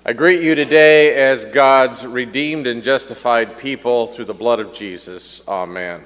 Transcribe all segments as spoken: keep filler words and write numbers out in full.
I greet you today as God's redeemed and justified people through the blood of Jesus. Amen.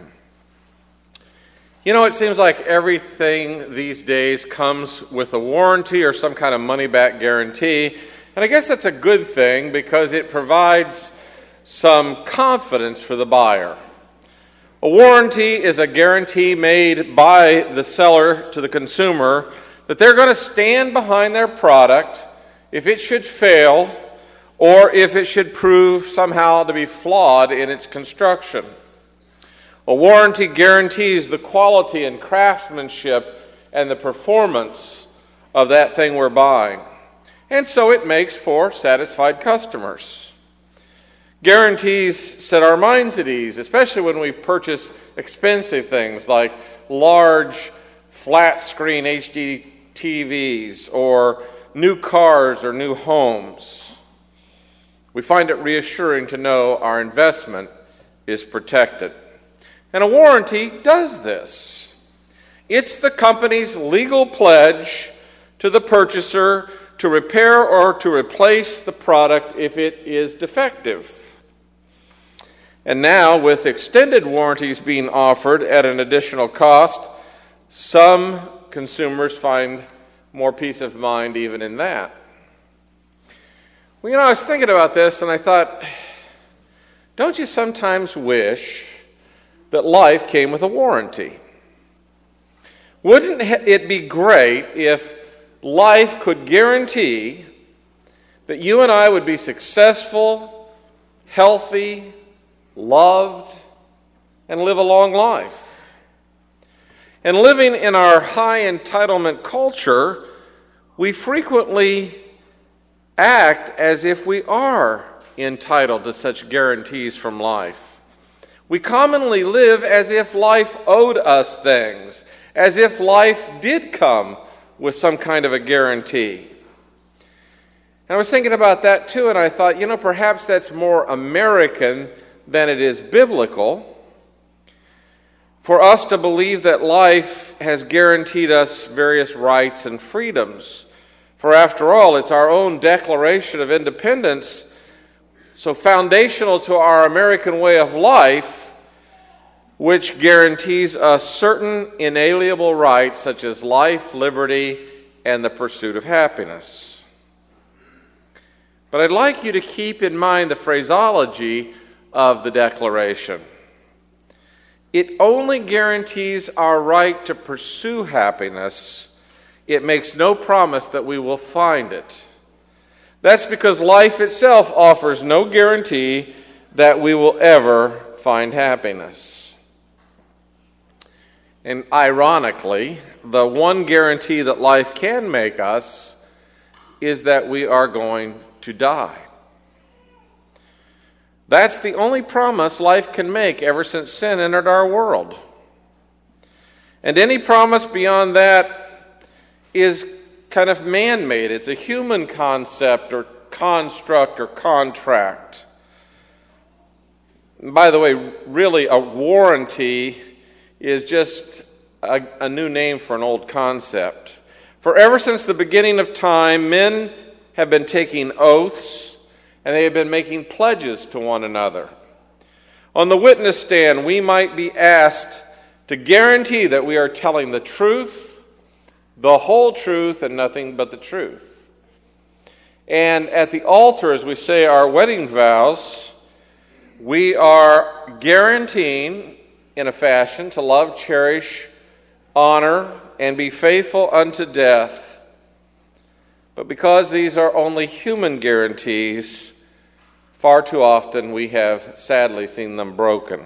You know, it seems like everything these days comes with a warranty or some kind of money-back guarantee. And I guess that's a good thing because it provides some confidence for the buyer. A warranty is a guarantee made by the seller to the consumer that they're going to stand behind their product if it should fail, or if it should prove somehow to be flawed in its construction. A warranty guarantees the quality and craftsmanship and the performance of that thing we're buying. And so it makes for satisfied customers. Guarantees set our minds at ease, especially when we purchase expensive things like large flat-screen H D T Vs or new cars or new homes. We find it reassuring to know our investment is protected. And a warranty does this. It's the company's legal pledge to the purchaser to repair or to replace the product if it is defective. And now, with extended warranties being offered at an additional cost, some consumers find more peace of mind even in that. Well, you know, I was thinking about this and I thought, don't you sometimes wish that life came with a warranty? Wouldn't it be great if life could guarantee that you and I would be successful, healthy, loved, and live a long life? And living in our high entitlement culture, we frequently act as if we are entitled to such guarantees from life. We commonly live as if life owed us things, as if life did come with some kind of a guarantee. And I was thinking about that too, and I thought, you know, perhaps that's more American than it is biblical, for us to believe that life has guaranteed us various rights and freedoms. For after all, it's our own Declaration of Independence, so foundational to our American way of life, which guarantees us certain inalienable rights such as life, liberty, and the pursuit of happiness. But I'd like you to keep in mind the phraseology of the Declaration. It only guarantees our right to pursue happiness. It makes no promise that we will find it. That's because life itself offers no guarantee that we will ever find happiness. And ironically, the one guarantee that life can make us is that we are going to die. That's the only promise life can make ever since sin entered our world. And any promise beyond that is kind of man-made. It's a human concept or construct or contract. And by the way, really a warranty is just a, a new name for an old concept. For ever since the beginning of time, men have been taking oaths and they have been making pledges to one another. On the witness stand, we might be asked to guarantee that we are telling the truth, the whole truth, and nothing but the truth. And at the altar, as we say our wedding vows, we are guaranteeing, in a fashion, to love, cherish, honor, and be faithful unto death. But because these are only human guarantees, far too often we have sadly seen them broken.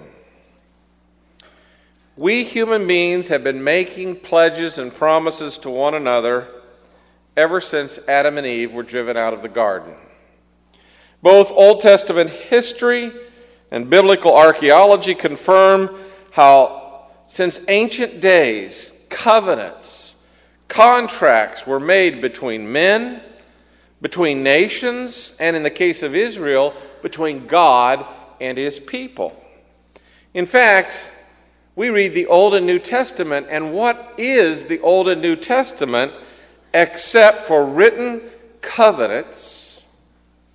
We human beings have been making pledges and promises to one another ever since Adam and Eve were driven out of the garden. Both Old Testament history and biblical archaeology confirm how, since ancient days, covenants, contracts were made between men, between nations, and in the case of Israel, between God and his people. In fact, we read the Old and New Testament, and what is the Old and New Testament except for written covenants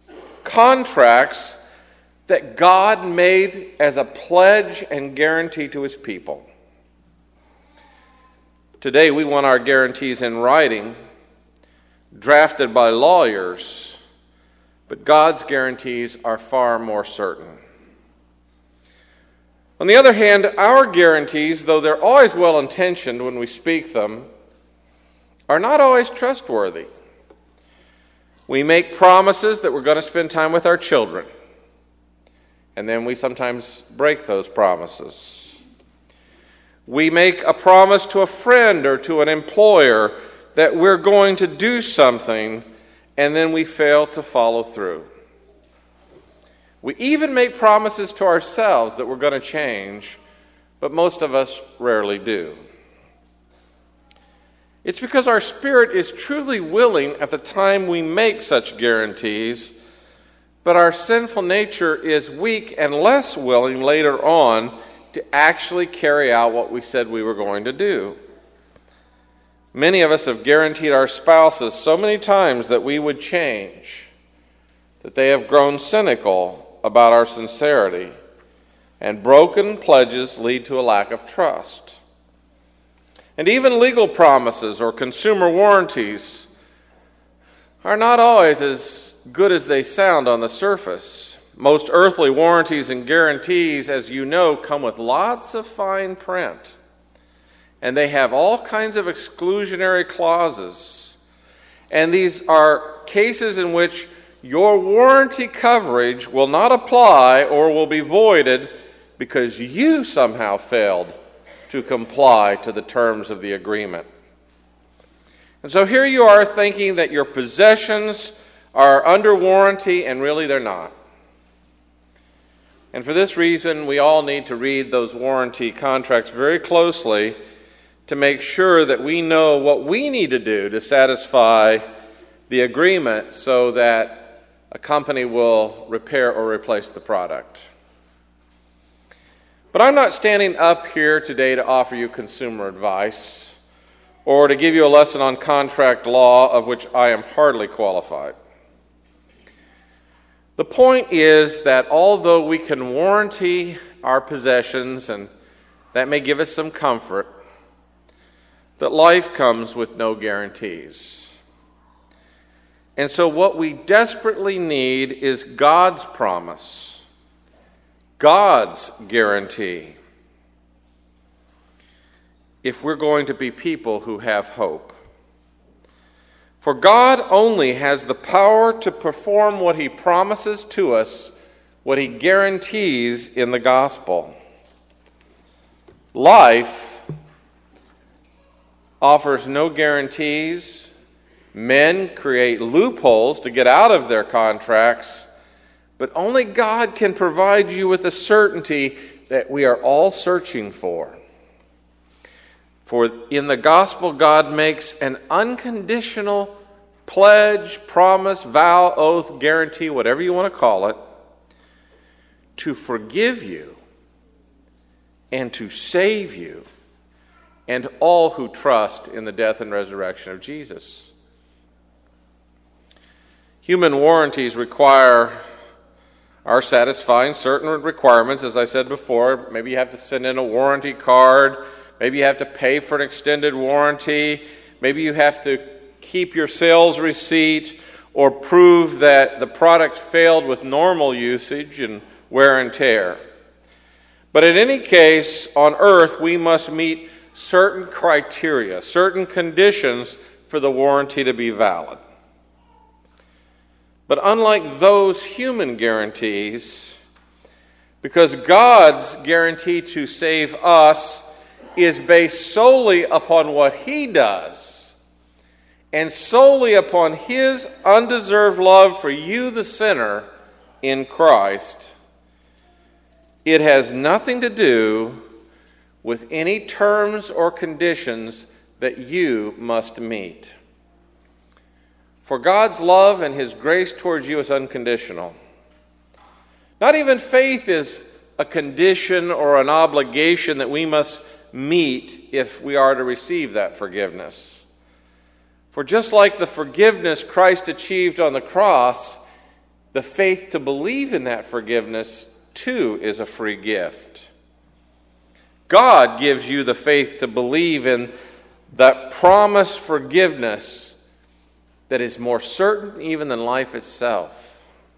contracts that God made as a pledge and guarantee to his people. Today we want our guarantees in writing, drafted by lawyers, but God's guarantees are far more certain. On the other hand, our guarantees, though they're always well-intentioned when we speak them, are not always trustworthy. We make promises that we're going to spend time with our children, and then we sometimes break those promises. We make a promise to a friend or to an employer that we're going to do something, and then we fail to follow through. We even make promises to ourselves that we're going to change, but most of us rarely do. It's because our spirit is truly willing at the time we make such guarantees, but our sinful nature is weak and less willing later on to actually carry out what we said we were going to do. Many of us have guaranteed our spouses so many times that we would change, that they have grown cynical about our sincerity, and broken pledges lead to a lack of trust. And even legal promises or consumer warranties are not always as good as they sound on the surface. Most earthly warranties and guarantees, as you know, come with lots of fine print. And they have all kinds of exclusionary clauses. And these are cases in which your warranty coverage will not apply or will be voided because you somehow failed to comply to the terms of the agreement. And so here you are thinking that your possessions are under warranty, and really they're not. And for this reason, we all need to read those warranty contracts very closely to make sure that we know what we need to do to satisfy the agreement so that a company will repair or replace the product. But I'm not standing up here today to offer you consumer advice or to give you a lesson on contract law, of which I am hardly qualified. The point is that although we can warranty our possessions, and that may give us some comfort, that life comes with no guarantees. And so what we desperately need is God's promise, God's guarantee, if we're going to be people who have hope. For God only has the power to perform what he promises to us, what he guarantees in the gospel. Life offers no guarantees. Men create loopholes to get out of their contracts, but only God can provide you with the certainty that we are all searching for. For in the gospel, God makes an unconditional pledge, promise, vow, oath, guarantee, whatever you want to call it, to forgive you and to save you and all who trust in the death and resurrection of Jesus. Human warranties require our satisfying certain requirements, as I said before. Maybe you have to send in a warranty card. Maybe you have to pay for an extended warranty. Maybe you have to keep your sales receipt or prove that the product failed with normal usage and wear and tear. But in any case, on earth, we must meet certain criteria, certain conditions for the warranty to be valid. But unlike those human guarantees, because God's guarantee to save us is based solely upon what he does and solely upon his undeserved love for you, the sinner, in Christ, it has nothing to do with any terms or conditions that you must meet. For God's love and his grace towards you is unconditional. Not even faith is a condition or an obligation that we must meet if we are to receive that forgiveness. For just like the forgiveness Christ achieved on the cross, the faith to believe in that forgiveness, too, is a free gift. God gives you the faith to believe in that promised forgiveness that is more certain even than life itself.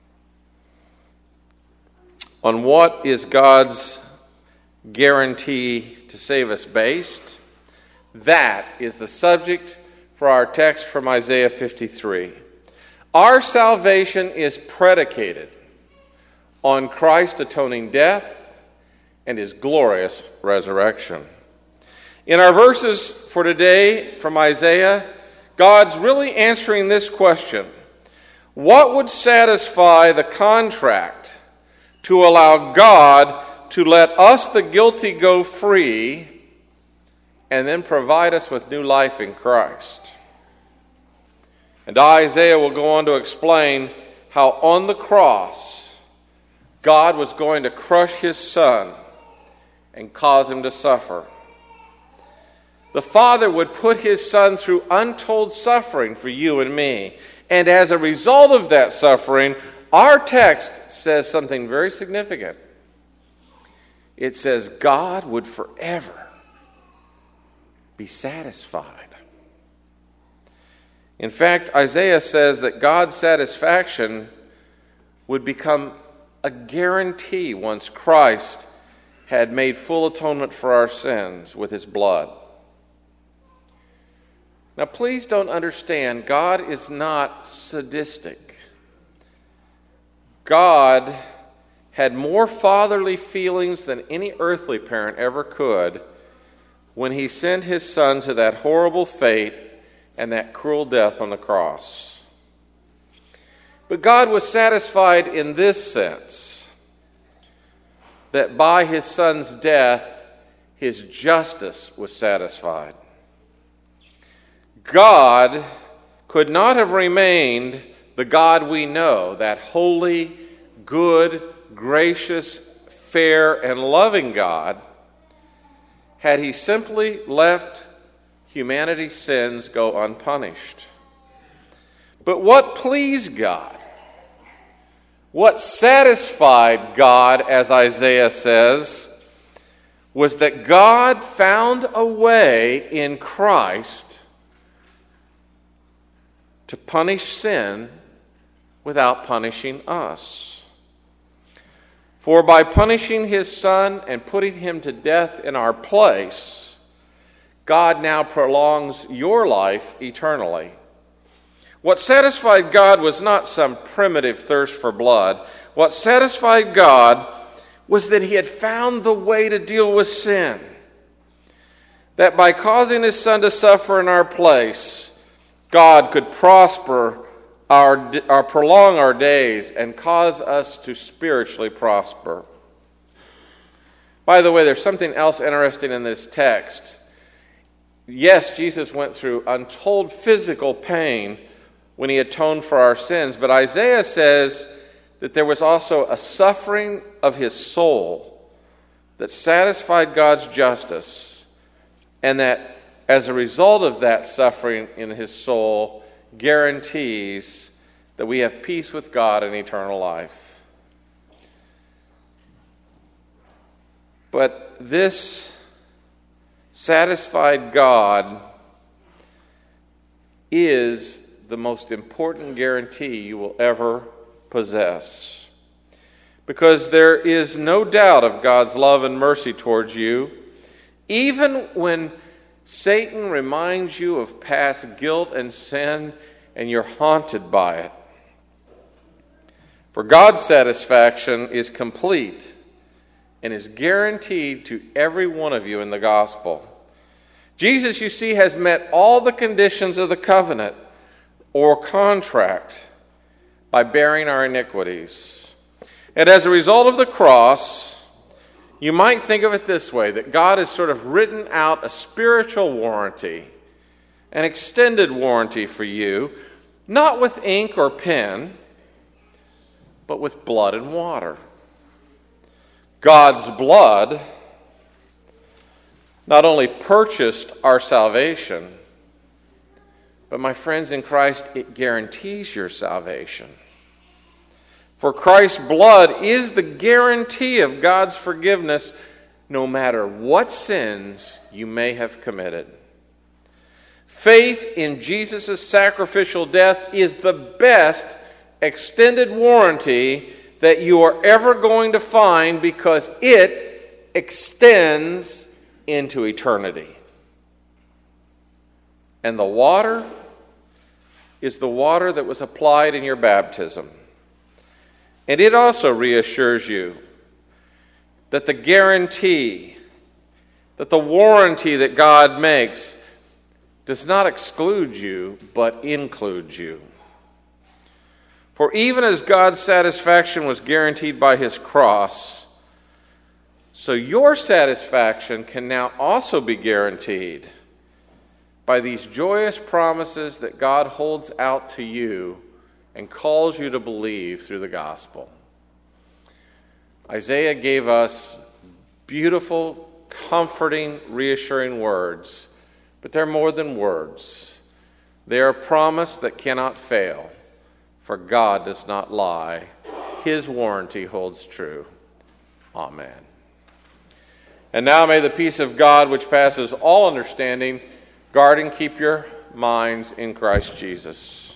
On what is God's guarantee to save us based? That is the subject for our text from Isaiah fifty-three. Our salvation is predicated on Christ's atoning death and his glorious resurrection. In our verses for today from Isaiah, God's really answering this question: what would satisfy the contract to allow God to let us, the guilty, go free and then provide us with new life in Christ? And Isaiah will go on to explain how on the cross God was going to crush his Son and cause him to suffer. The Father would put his Son through untold suffering for you and me. And as a result of that suffering, our text says something very significant. It says God would forever be satisfied. In fact, Isaiah says that God's satisfaction would become a guarantee once Christ had made full atonement for our sins with his blood. Now, please don't understand, God is not sadistic. God had more fatherly feelings than any earthly parent ever could when he sent his Son to that horrible fate and that cruel death on the cross. But God was satisfied in this sense, that by his Son's death, his justice was satisfied. God could not have remained the God we know, that holy, good, gracious, fair, and loving God, had he simply left humanity's sins go unpunished. But what pleased God, what satisfied God, as Isaiah says, was that God found a way in Christ to punish sin without punishing us. For by punishing his Son and putting him to death in our place, God now prolongs your life eternally. What satisfied God was not some primitive thirst for blood. What satisfied God was that he had found the way to deal with sin. That by causing his Son to suffer in our place, God could prosper our, our prolong our days and cause us to spiritually prosper. By the way, there's something else interesting in this text. Yes, Jesus went through untold physical pain when he atoned for our sins, but Isaiah says that there was also a suffering of his soul that satisfied God's justice, and that as a result of that suffering in his soul, guarantees that we have peace with God and eternal life. But this satisfied God is the most important guarantee you will ever possess. Because there is no doubt of God's love and mercy towards you, even when Satan reminds you of past guilt and sin, and you're haunted by it. For God's satisfaction is complete and is guaranteed to every one of you in the gospel. Jesus, you see, has met all the conditions of the covenant or contract by bearing our iniquities. And as a result of the cross, you might think of it this way, that God has sort of written out a spiritual warranty, an extended warranty for you, not with ink or pen, but with blood and water. God's blood not only purchased our salvation, but my friends in Christ, it guarantees your salvation. For Christ's blood is the guarantee of God's forgiveness, no matter what sins you may have committed. Faith in Jesus' sacrificial death is the best extended warranty that you are ever going to find, because it extends into eternity. And the water is the water that was applied in your baptism. And it also reassures you that the guarantee, that the warranty that God makes does not exclude you, but includes you. For even as God's satisfaction was guaranteed by his cross, so your satisfaction can now also be guaranteed by these joyous promises that God holds out to you and calls you to believe through the gospel. Isaiah gave us beautiful, comforting, reassuring words, but they're more than words. They are a promise that cannot fail, for God does not lie. His warranty holds true. Amen. And now may the peace of God, which passes all understanding, guard and keep your minds in Christ Jesus.